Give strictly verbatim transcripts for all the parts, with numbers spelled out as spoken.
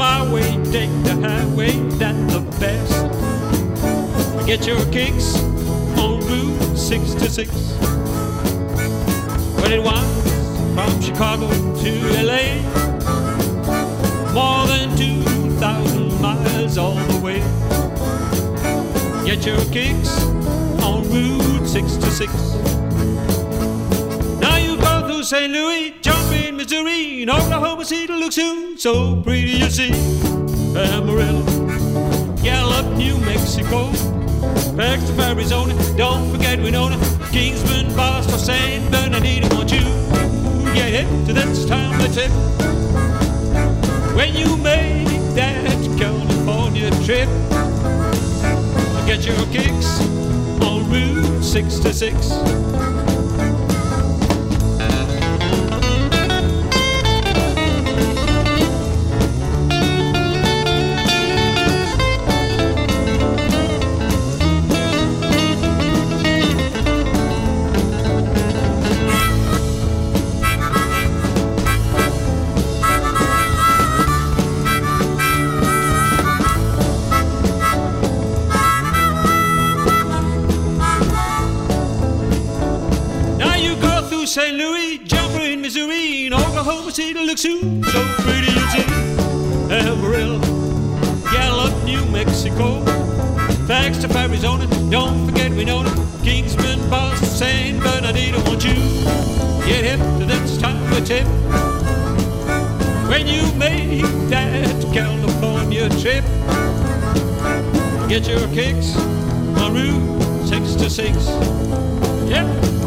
my way, take the highway, that's the best. Get your kicks on Route sixty-six. Well, it winds from Chicago to L A, more than two thousand miles all the way. Get your kicks on Route sixty-six. Now you go through Saint Louis, jump in Missouri, in Oklahoma City looks soon so pretty you see. Amarillo, Gallup, New Mexico, back to Arizona, don't forget Winona, Kingsman, Boston, Saint Bernardino. Won't you get it to this time of the trip? When you make that California trip, get your kicks on Route sixty-six. Saint Louis, jumper in Missouri, in Oklahoma City looks soon so pretty you see. Amarillo, Gallup, New Mexico, Flagstaff, Arizona, don't forget Winona, Kingsman, Boston, Saint Bernardino. Won't you get hip to this time of tip? When you make that California trip, get your kicks on Route sixty-six. Yeah.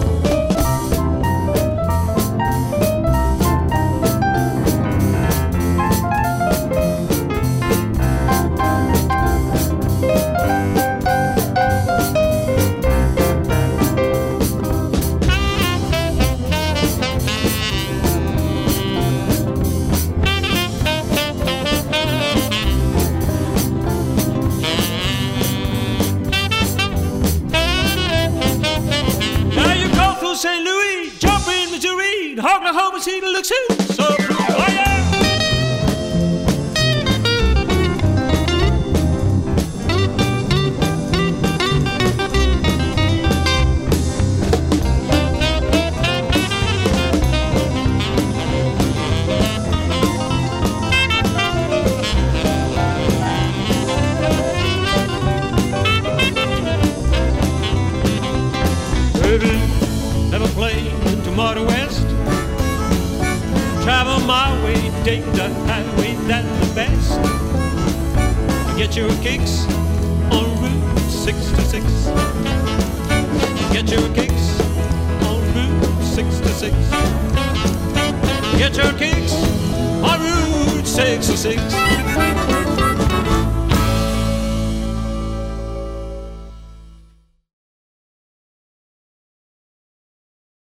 Saint Louis, jump in Missouri, Oklahoma City looks so pretty. Oh yeah! Never plane to Motor West, travel my way, take the highway, that's the best. Get your kicks on Route sixty-six. Get your kicks on Route sixty-six. Get your kicks on Route sixty-six.